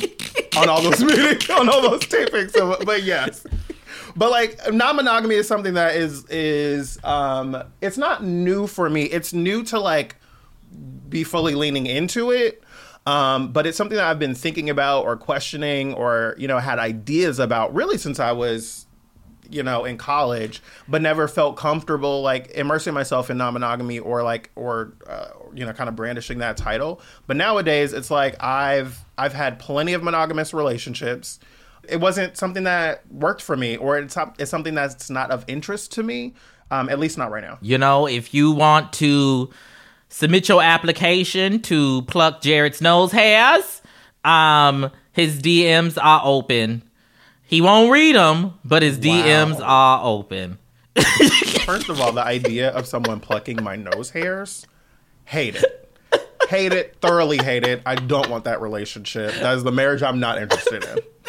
on all those meetings, on all those tapings. So, but yes, but like non-monogamy is something that is is um, it's not new for me. It's new to like be fully leaning into it. Um, but it's something that I've been thinking about or questioning or, you know, had ideas about really since I was, you know, in college, but never felt comfortable like immersing myself in non-monogamy or like, or, uh, you know, kind of brandishing that title. But nowadays it's like I've, I've had plenty of monogamous relationships. It wasn't something that worked for me, or it's, it's something that's not of interest to me. Um, at least not right now. You know, if you want to submit your application to pluck Jared's nose hairs, um, his D Ms are open. He won't read them, but his D Ms wow. are open. First of all, the idea of someone plucking my nose hairs, hate it. Hate it, thoroughly hate it. I don't want that relationship. That is the marriage I'm not interested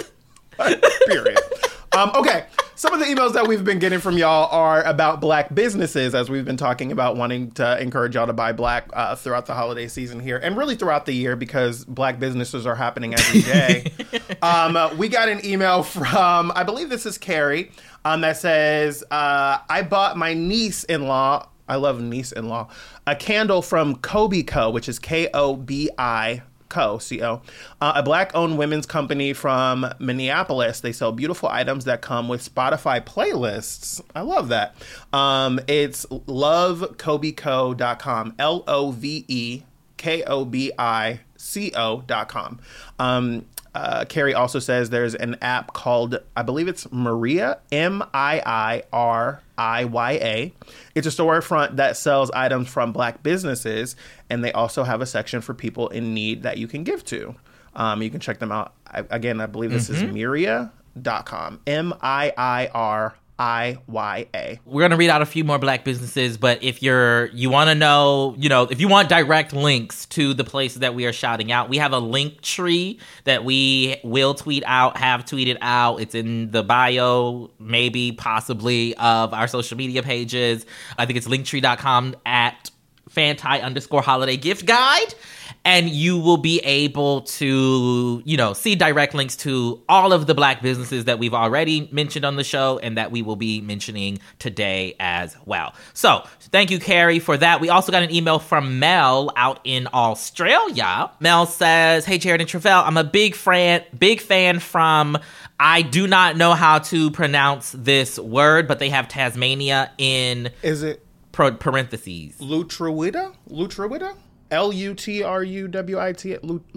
in. Period. Um, okay, some of the emails that we've been getting from y'all are about Black businesses, as we've been talking about wanting to encourage y'all to buy Black uh, throughout the holiday season here, and really throughout the year, because Black businesses are happening every day. um, uh, we got an email from, I believe this is Carrie, um, that says, uh, I bought my niece-in-law, I love niece-in-law, a candle from Kobi Co, which is K O B I Co, C O, uh, a Black-owned women's company from Minneapolis. They sell beautiful items that come with Spotify playlists. I love that. Um, it's love kobi co dot com, L O V E K O B I C O dot com. Um, uh, Carrie also says there's an app called, I believe it's Maria, M I I R I Y A. It's a storefront that sells items from Black businesses, and they also have a section for people in need that you can give to. Um, you can check them out. I, again, I believe this mm-hmm. is Miria dot com. M I I R I Y A. We're going to read out a few more Black businesses, but if you're, you want to know, you know, if you want direct links to the places that we are shouting out, we have a link tree that we will tweet out, have tweeted out. It's in the bio, maybe, possibly, of our social media pages. I think it's linktree dot com at Fanti underscore holiday gift guide. And you will be able to, you know, see direct links to all of the Black businesses that we've already mentioned on the show and that we will be mentioning today as well. So thank you, Carrie, for that. We also got an email from Mel out in Australia. Mel says, hey, Jared and Travell, I'm a big fan, big fan from, I do not know how to pronounce this word, but they have Tasmania in Is it pro- parentheses. Lutruwita? Lutruwita? L U T R U W I T,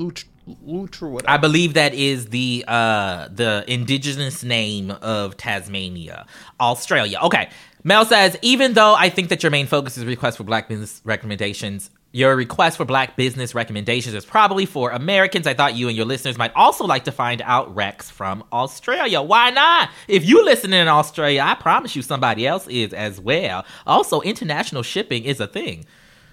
Lutruwita. I believe that is the uh, the indigenous name of Tasmania, Australia. Okay. Mel says, even though I think that your main focus is request for Black business recommendations, your request for Black business recommendations is probably for Americans. I thought you and your listeners might also like to find out recs from Australia. Why not? If you listening in Australia, I promise you somebody else is as well. Also, international shipping is a thing.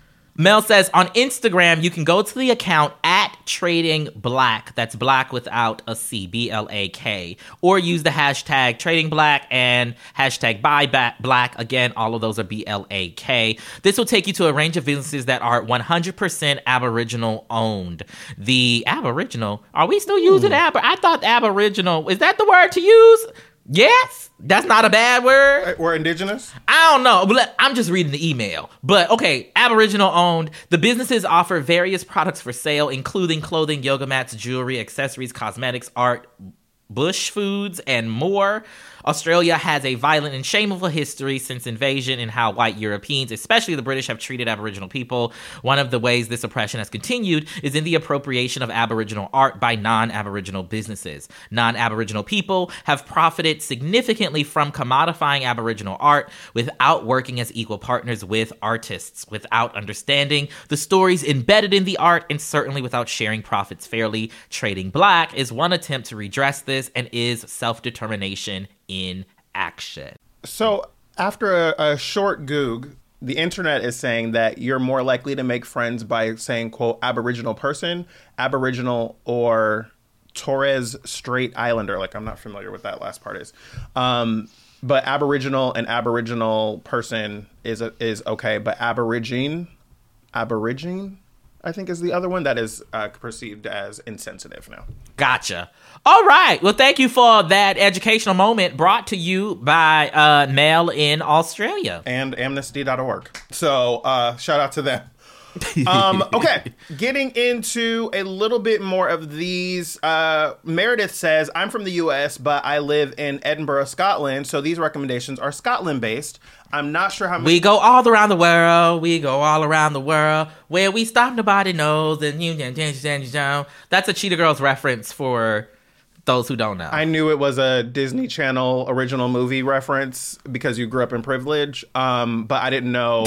Mel says, on Instagram, you can go to the account at Trading Black. That's Black without a C, B L A K. Or use the hashtag Trading Black and hashtag Buy Black. Again, all of those are B L A K. This will take you to a range of businesses that are one hundred percent Aboriginal owned. The Aboriginal? Are we still using mm. Ab? I thought Aboriginal, is that the word to use? Yes, that's not a bad word. We're indigenous? I don't know. But I'm just reading the email. But okay, Aboriginal owned. The businesses offer various products for sale, including clothing, yoga mats, jewelry, accessories, cosmetics, art, bush foods, and more. Australia has a violent and shameful history since invasion in how white Europeans, especially the British, have treated Aboriginal people. One of the ways this oppression has continued is in the appropriation of Aboriginal art by non-Aboriginal businesses. Non-Aboriginal people have profited significantly from commodifying Aboriginal art without working as equal partners with artists, without understanding the stories embedded in the art, and certainly without sharing profits fairly. Trading Black is one attempt to redress this and is self-determination in action. So after a, a short goog, the internet is saying that you're more likely to make friends by saying, quote, Aboriginal person, Aboriginal, or Torres Strait Islander. Like, I'm not familiar with that last part is. Um, but Aboriginal and Aboriginal person is a, is okay. But Aborigine, Aborigine, I think is the other one that is uh, perceived as insensitive now. Gotcha. All right. Well, thank you for that educational moment brought to you by uh, Mel in Australia. And amnesty dot org. So uh, shout out to them. um, okay, getting into a little bit more of these. Uh, Meredith says, I'm from the U S, but I live in Edinburgh, Scotland. So these recommendations are Scotland-based. I'm not sure how much... We go all around the world. We go all around the world. Where we stop, nobody knows. And you, that's a Cheetah Girls reference for those who don't know. I knew it was a Disney Channel original movie reference because you grew up in privilege, um, but I didn't know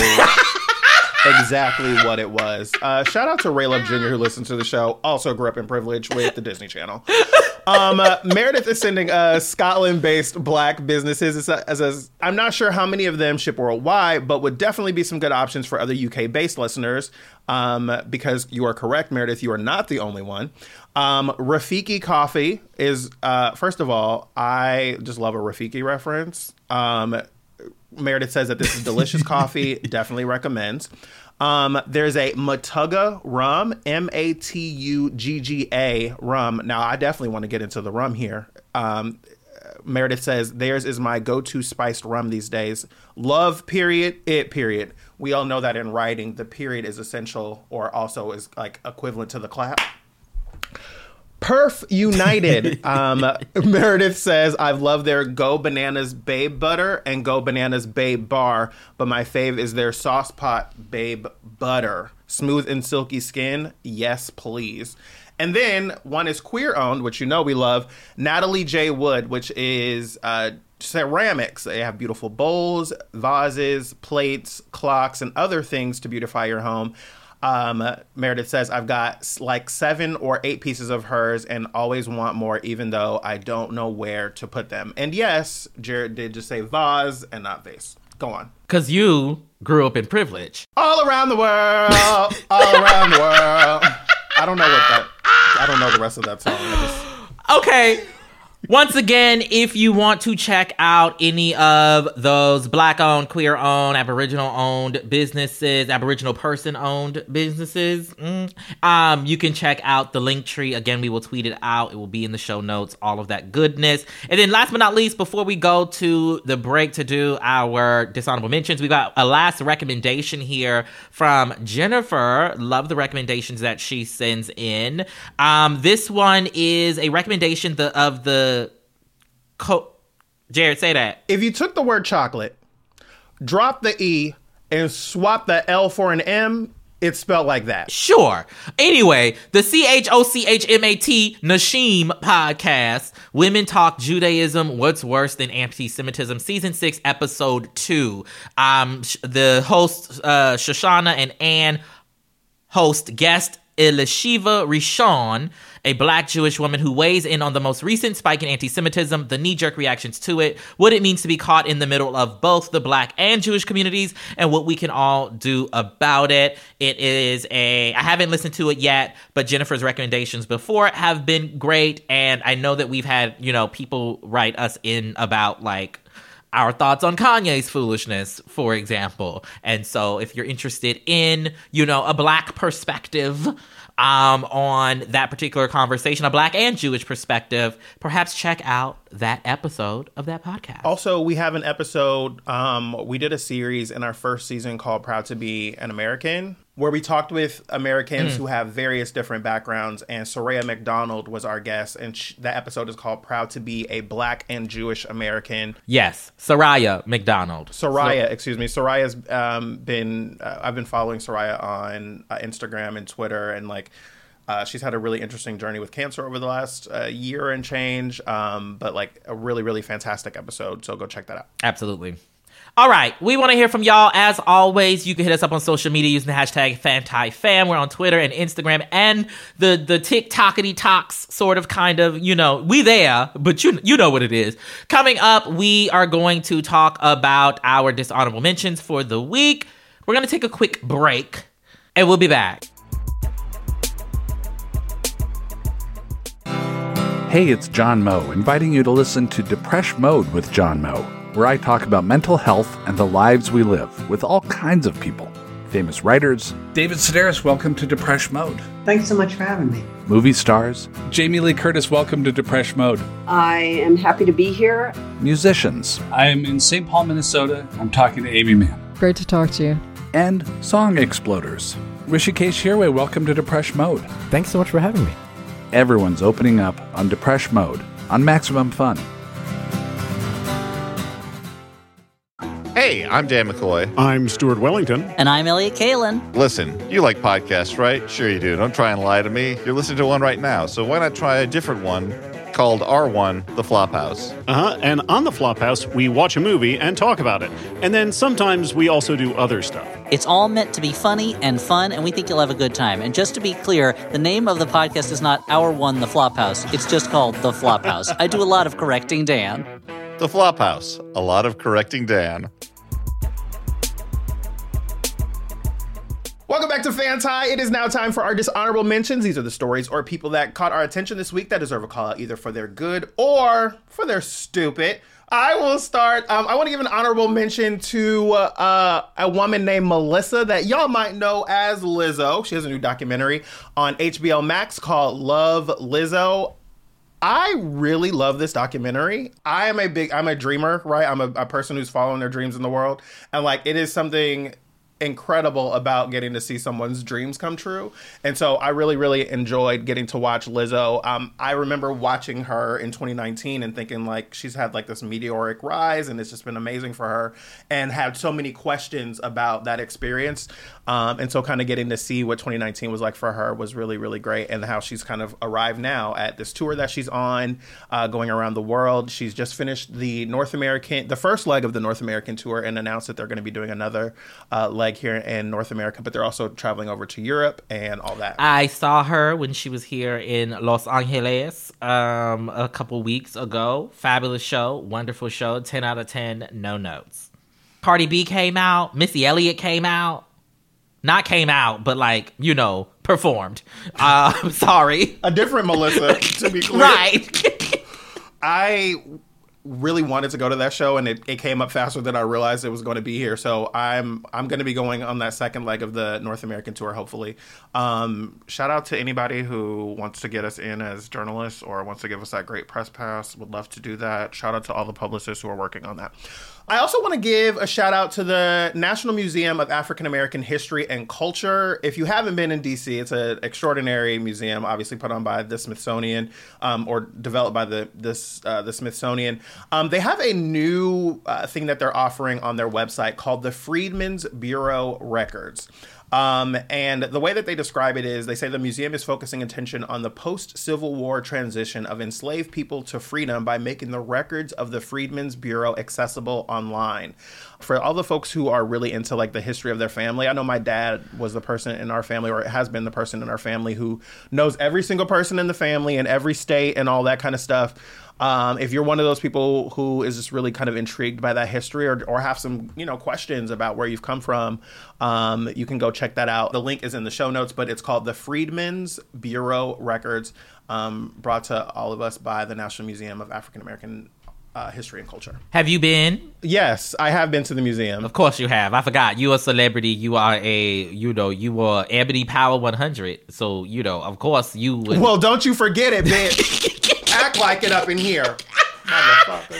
exactly what it was. Uh, shout out to Ray Love Junior who listens to the show. Also grew up in privilege with the Disney Channel. um, uh, Meredith is sending uh, Scotland-based black businesses. As, as I'm not sure how many of them ship worldwide, but would definitely be some good options for other U K-based listeners. Um, because you are correct, Meredith, you are not the only one. Um, Rafiki Coffee is, uh, first of all, I just love a Rafiki reference. Um, Meredith says that this is delicious coffee. Definitely recommends. Um, there's a Matugga rum, M A T U G G A rum. Now, I definitely want to get into the rum here. Um, Meredith says, theirs is my go-to spiced rum these days. Love, period, it, period. We all know that in writing, the period is essential or also is like equivalent to the clap. Perf United. um, Meredith says, I've loved their Go Bananas Babe Butter and Go Bananas Babe Bar, but my fave is their Sauce Pot Babe Butter. Smooth and silky skin. Yes, please. And then one is queer owned, which you know we love. Natalie J. Wood, which is uh, ceramics. They have beautiful bowls, vases, plates, clocks, and other things to beautify your home. Um, Meredith says, I've got like seven or eight pieces of hers and always want more, even though I don't know where to put them. And yes, Jared did just say vase and not vase. Go on. Because you grew up in privilege. All around the world, all around the world. I don't know what that, I don't know the rest of that song. I just... Okay. Once again, if you want to check out any of those black-owned, queer-owned, Aboriginal-owned businesses, Aboriginal person-owned businesses, mm, um, you can check out the link tree. Again, we will tweet it out. It will be in the show notes, all of that goodness. And then last but not least, before we go to the break to do our dishonorable mentions, we got a last recommendation here from Jennifer. Love the recommendations that she sends in. Um, this one is a recommendation the, of the Co- Jared, say that. If you took the word chocolate, drop the E, and swap the L for an M, it's spelled like that. Sure. Anyway, the C H O C H M A T Nashim podcast, Women Talk Judaism, What's Worse Than Anti-Semitism, Season six, Episode two. Um, the hosts, uh, Shoshana and Ann, host guest Elishiva Rishon, a black Jewish woman who weighs in on the most recent spike in anti-Semitism, the knee-jerk reactions to it, what it means to be caught in the middle of both the black and Jewish communities, and what we can all do about it. It is a, I haven't listened to it yet, but Jennifer's recommendations before have been great, and I know that we've had, you know, people write us in about, like, our thoughts on Kanye's foolishness, for example. And so if you're interested in, you know, a black perspective um, on that particular conversation, a black and Jewish perspective, perhaps check out that episode of that podcast. Also, we have an episode, um, we did a series in our first season called Proud to Be an American, where we talked with Americans mm. who have various different backgrounds, and Soraya McDonald was our guest, and sh- that episode is called Proud to Be a Black and Jewish American. Yes, Soraya McDonald. Soraya, so- excuse me. Soraya's um, been, uh, I've been following Soraya on uh, Instagram and Twitter, and like, Uh, she's had a really interesting journey with cancer over the last uh, year and change, um, but like a really, really fantastic episode. So go check that out. Absolutely. All right. We want to hear from y'all. As always, you can hit us up on social media using the hashtag FantiFam. We're on Twitter and Instagram and the, the TikTokity talks sort of kind of, you know, we there, but you, you know what it is. Coming up, we are going to talk about our dishonorable mentions for the week. We're going to take a quick break and we'll be back. Hey, it's John Moe, inviting you to listen to Depresh Mode with John Moe, where I talk about mental health and the lives we live with all kinds of people. Famous writers. David Sedaris, welcome to Depresh Mode. Thanks so much for having me. Movie stars. Jamie Lee Curtis, welcome to Depresh Mode. I am happy to be here. Musicians. I am in Saint Paul, Minnesota. I'm talking to Amy Mann. Great to talk to you. And song exploders. Rishikesh Hirway, welcome to Depresh Mode. Thanks so much for having me. Everyone's opening up on Depresh Mode on Maximum Fun. Hey, I'm Dan McCoy. I'm Stuart Wellington. And I'm Elliot Kalin. Listen, you like podcasts, right? Sure you do. Don't try and lie to me. You're listening to one right now, so why not try a different one called R one, The Flophouse. Uh-huh, and on The Flophouse, we watch a movie and talk about it. And then sometimes we also do other stuff. It's all meant to be funny and fun, and we think you'll have a good time. And just to be clear, the name of the podcast is not Our One, The Flophouse. It's just called The Flophouse. I do a lot of correcting Dan. The Flophouse, a lot of correcting Dan. Welcome back to Fantie. It is now time for our dishonorable mentions. These are the stories or people that caught our attention this week that deserve a call out either for their good or for their stupid. I will start. Um, I want to give an honorable mention to uh, a woman named Melissa that y'all might know as Lizzo. She has a new documentary on H B O Max called Love Lizzo. I really love this documentary. I am a big, I'm a dreamer, right? I'm a, a person who's following their dreams in the world. And like, it is something incredible about getting to see someone's dreams come true. And so I really, really enjoyed getting to watch Lizzo. Um, I remember watching her in twenty nineteen and thinking like she's had like this meteoric rise and it's just been amazing for her and had so many questions about that experience. Um, and so kind of getting to see what twenty nineteen was like for her was really, really great, and how she's kind of arrived now at this tour that she's on, uh, going around the world. She's just finished the North American, the first leg of the North American tour, and announced that they're going to be doing another uh, leg here in North America, but they're also traveling over to Europe and all that. I saw her when she was here in Los Angeles um, a couple weeks ago. Fabulous show, wonderful show, ten out of ten, no notes. Cardi B came out, Missy Elliott came out. Not came out, but like, you know, performed. Uh, I'm sorry. A different Melissa, to be clear. Right. I really wanted to go to that show, and it, it came up faster than I realized it was going to be here. So I'm I'm going to be going on that second leg of the North American tour, hopefully. Um, shout out to anybody who wants to get us in as journalists or wants to give us that great press pass. Would love to do that. Shout out to all the publicists who are working on that. I also want to give a shout out to the National Museum of African American History and Culture. If you haven't been in D C, it's an extraordinary museum, obviously put on by the Smithsonian, um, or developed by the this uh, the Smithsonian. Um, they have a new uh, thing that they're offering on their website called the Freedmen's Bureau Records. Um, and the way that they describe it is they say the museum is focusing attention on the post-Civil War transition of enslaved people to freedom by making the records of the Freedmen's Bureau accessible online. For all the folks who are really into like the history of their family, I know my dad was the person in our family, or has been the person in our family, who knows every single person in the family and every state and all that kind of stuff. Um, if you're one of those people who is just really kind of intrigued by that history, or, or have some, you know, questions about where you've come from, um, you can go check that out. The link is in the show notes, but it's called the Freedmen's Bureau Records, um, brought to all of us by the National Museum of African American uh, History and Culture. Have you been? Yes, I have been to the museum. Of course you have. I forgot. You are a celebrity. You are a, you know, you were Ebony Power one hundred. So, you know, of course you would. Well, don't you forget it, bitch. Act like it up in here. Motherfucker.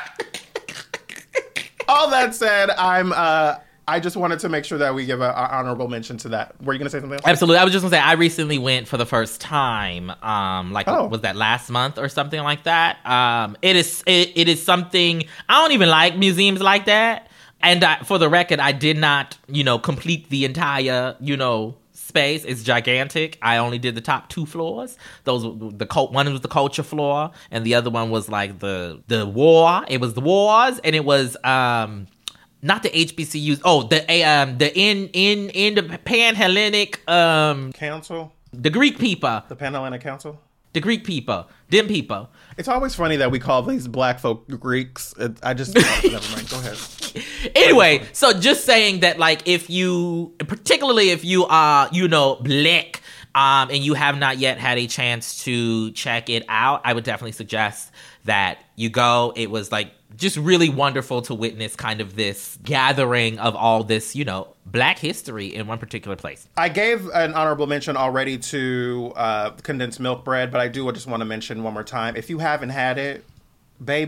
All that said, I'm, uh, I just wanted to make sure that we give an honorable mention to that. Were you going to say something else? Absolutely. I was just going to say, I recently went for the first time, um, like, oh. was that last month or something like that? Um, it is, it, it is something, I don't even like museums like that. And I, for the record, I did not, you know, complete the entire, you know, space. It's gigantic. I only did the top two floors. Those the cult one was the culture floor, and the other one was like the the war. It was the wars, and it was um not the H B C Us. Oh, the um the in in in the Panhellenic um Council, the Greek people, the Panhellenic Council. The Greek people, them people. It's always funny that we call these black folk Greeks. It, I just, oh, never mind. Go ahead. Anyway, so just saying that, like, if you, particularly if you are, you know, black, um, and you have not yet had a chance to check it out, I would definitely suggest that you go. It was like just really wonderful to witness kind of this gathering of all this, you know, black history in one particular place. I gave an honorable mention already to uh, condensed milk bread, but I do just want to mention one more time. If you haven't had it, baby,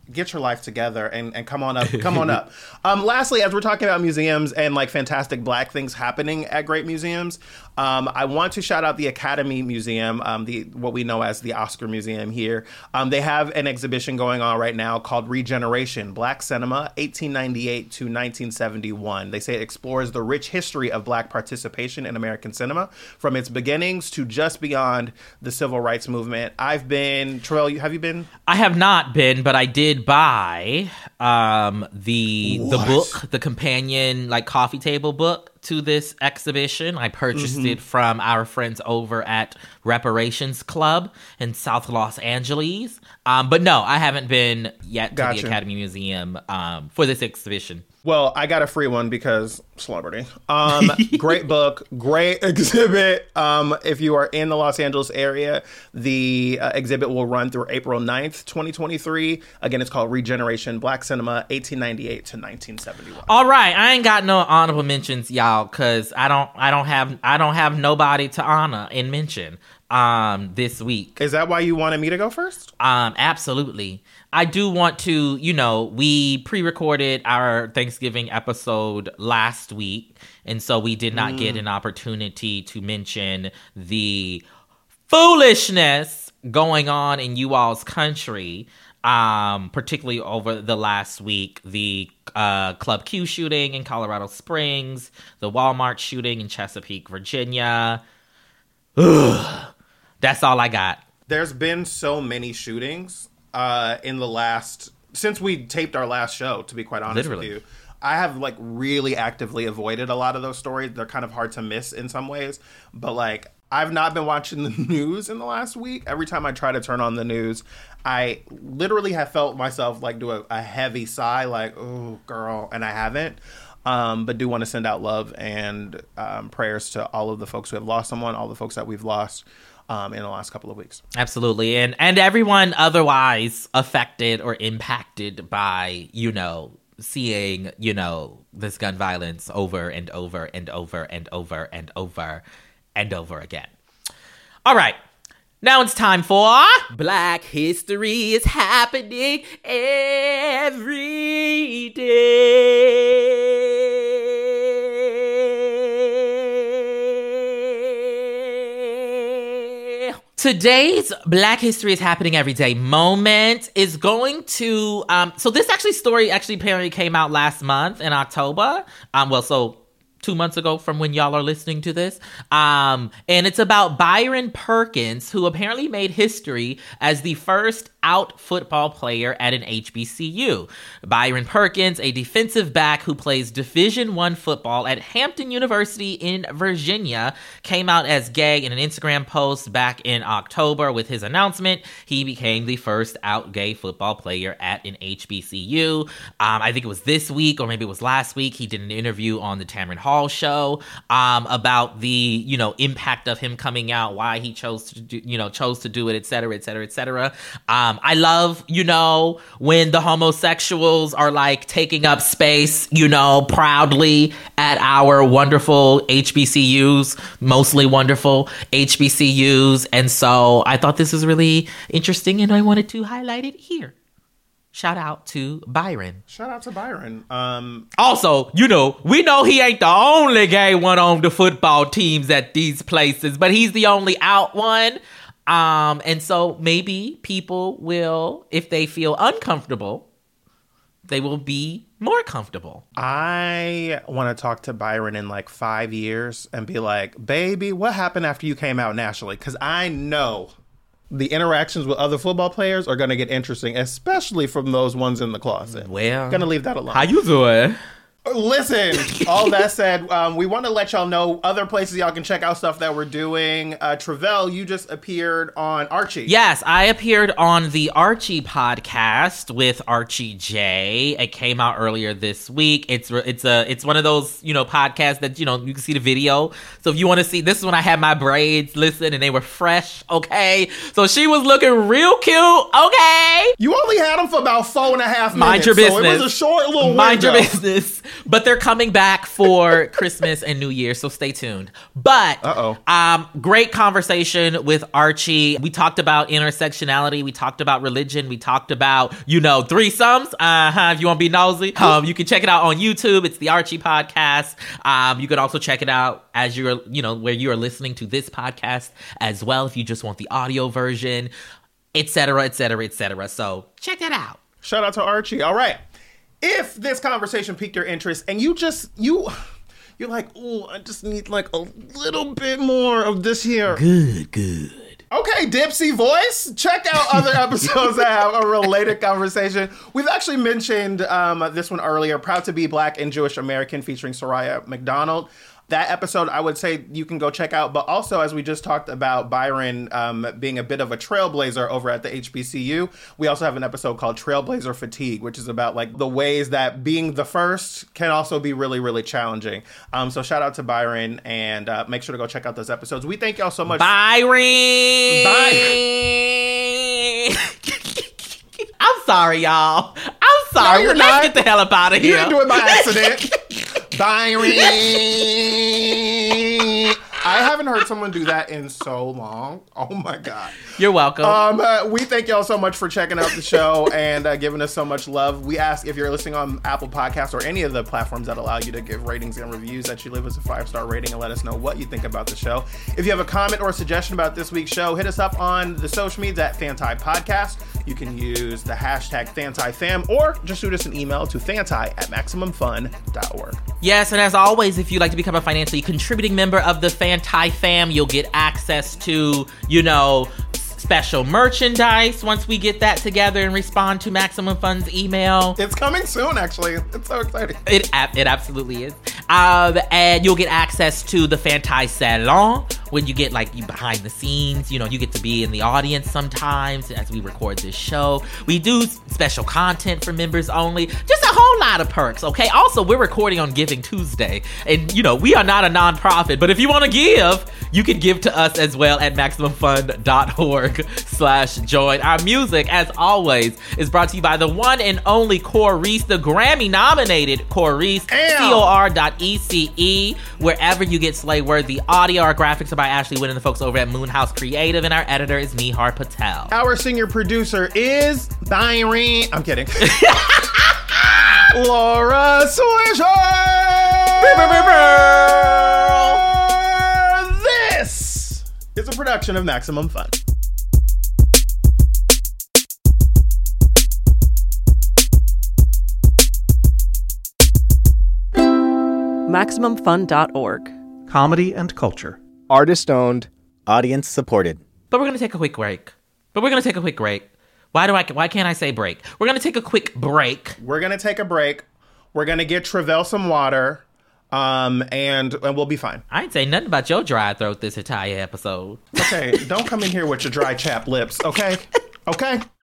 get your life together and, and come on up. Come on up. Um, lastly, as we're talking about museums and like fantastic Black things happening at great museums, um, I want to shout out the Academy Museum, um, the what we know as the Oscar Museum here. Um, they have an exhibition going on right now called Regeneration, Black Cinema, eighteen ninety-eight to nineteen seventy-one. They say it explores the rich history of Black participation in American cinema from its beginnings to just beyond the civil rights movement. I've been, Terrell, have you been? I have not been, but I did buy um, the What? the book, the companion like coffee table book to this exhibition. I purchased Mm-hmm. it from our friends over at Reparations Club in South Los Angeles. Um, but no, I haven't been yet to Gotcha. the Academy Museum um, for this exhibition. Well, I got a free one because celebrity. Um, great book, great exhibit. Um, if you are in the Los Angeles area, the uh, exhibit will run through April ninth, twenty twenty-three. Again, it's called Regeneration, Black Cinema, eighteen ninety-eight to nineteen seventy-one. All right, I ain't got no honorable mentions, y'all, because I don't, I don't have, I don't have nobody to honor and mention um, this week. Is that why you wanted me to go first? Um, absolutely. I do want to, you know, we pre-recorded our Thanksgiving episode last week, and so we did not mm. get an opportunity to mention the foolishness going on in you all's country, um, particularly over the last week, the uh, Club Q shooting in Colorado Springs, the Walmart shooting in Chesapeake, Virginia. Ugh. That's all I got. There's been so many shootings uh, in the last, since we taped our last show, to be quite honest Literally. with you. I have like really actively avoided a lot of those stories. They're kind of hard to miss in some ways, but like I've not been watching the news in the last week. Every time I try to turn on the news, I literally have felt myself like do a, a heavy sigh, like, oh girl, and I haven't. Um, but do want to send out love and um, prayers to all of the folks who have lost someone, all the folks that we've lost um, in the last couple of weeks. Absolutely. And and everyone otherwise affected or impacted by, you know, seeing, you know, this gun violence over and over and over and over and over and over again. All right. Now it's time for Black History is Happening Every Day. Today's Black History is Happening Every Day moment is going to, um, so this actually story actually apparently came out last month in October. Um, well, so two months ago from when y'all are listening to this. Um, and it's about Byron Perkins, who apparently made history as the first out football player at an H B C U. Byron Perkins, a defensive back who plays Division One football at Hampton University in Virginia, came out as gay in an Instagram post back in October. With his announcement, he became the first out gay football player at an H B C U. Um, I think it was this week or maybe it was last week. He did an interview on the Tamron Hall show um, about the, you know, impact of him coming out, why he chose to do, you know, chose to do it, et cetera, et cetera, et cetera. Um, I love, you know, when the homosexuals are like taking up space, you know, proudly at our wonderful H B C Us, mostly wonderful H B C Us. And so I thought this was really interesting and I wanted to highlight it here. Shout out to Byron. Shout out to Byron. Um, also, you know, we know he ain't the only gay one on the football teams at these places, but he's the only out one. Um, and so maybe people will, if they feel uncomfortable, they will be more comfortable. I want to talk to Byron in like five years and be like, baby, what happened after you came out nationally? Because I know the interactions with other football players are going to get interesting, especially from those ones in the closet. Well, going to leave that alone. How you doing? Listen, all that said, um, we want to let y'all know other places y'all can check out stuff that we're doing. Uh, Travell, you just appeared on Archie. Yes, I appeared on the Archie podcast with Archie J. It came out earlier this week. It's it's a it's one of those, you know, podcasts that, you know, you can see the video. So if you want to see, this is when I had my braids, listen, and they were fresh, okay? So she was looking real cute, okay? You only had had them for about four and a half minutes. Mind your business. So it was a short little Mind window. your business. But they're coming back for Christmas and New Year, so stay tuned. But Uh-oh. um, great conversation with Archie. We talked about intersectionality. We talked about religion. We talked about, you know, threesomes. Uh-huh. If you want to be nosy, um, you can check it out on YouTube. It's the Archie Podcast. Um, you can also check it out as you're, you know, where you are listening to this podcast as well, if you just want the audio version, et cetera, et cetera, et cetera. So check that out. Shout out to Archie. All right. If this conversation piqued your interest and you just, you, you're like, ooh, I just need like a little bit more of this here. Good, good. Okay, Dipsy Voice. Check out other episodes that have a related conversation. We've actually mentioned um, this one earlier, Proud to be Black and Jewish American, featuring Soraya McDonald. That episode, I would say you can go check out. But also, as we just talked about Byron um, being a bit of a trailblazer over at the H B C U, we also have an episode called Trailblazer Fatigue, which is about like the ways that being the first can also be really, really challenging. Um, so shout out to Byron, and uh, make sure to go check out those episodes. We thank y'all so much. Byron! Byron! I'm sorry, y'all. I'm sorry. No, you're Let's not. get the hell up out of You here. didn't do it by accident. Byron. I haven't heard someone do that in so long. Oh my God. You're welcome. Um, uh, we thank y'all so much for checking out the show and uh, giving us so much love. We ask if you're listening on Apple Podcasts or any of the platforms that allow you to give ratings and reviews that you leave us a five-star rating and let us know what you think about the show. If you have a comment or a suggestion about this week's show, hit us up on the social media at Fanti Podcast. You can use the hashtag FantiFam or just shoot us an email to fanti at maximum fun dot org. Yes, and as always, if you'd like to become a financially contributing member of the Fanti Fam, you'll get access to, you know, special merchandise once we get that together and respond to Maximum Fun's email. It's coming soon, actually. It's so exciting. It it absolutely is. Um, and you'll get access to the Fanti Salon when you get like you behind the scenes. You know, you get to be in the audience sometimes as we record this show. We do special content for members only. Just a whole lot of perks, okay? Also, we're recording on Giving Tuesday. And, you know, we are not a nonprofit, but if you want to give, you can give to us as well at maximum fun dot org slash join. Our music, as always, is brought to you by the one and only Corrice, the Grammy-nominated Corrice, C O R dot E C E, wherever you get Slay-worthy audio. Our graphics are by Ashley Wynn and the folks over at Moonhouse Creative, and our editor is Nihar Patel. Our senior producer is Byron. I'm kidding. Laura Swisher. This is a production of Maximum Fun. maximum fun dot org. Comedy and culture. Artist owned. Audience supported. But we're going to take a quick break. But we're going to take a quick break. Why do I? Why can't I say break? We're going to take a quick break. We're going to take a break. We're going to get Travell some water. Um, and, and we'll be fine. I ain't saying nothing about your dry throat this entire episode. Okay, don't come in here with your dry chap lips, okay? Okay?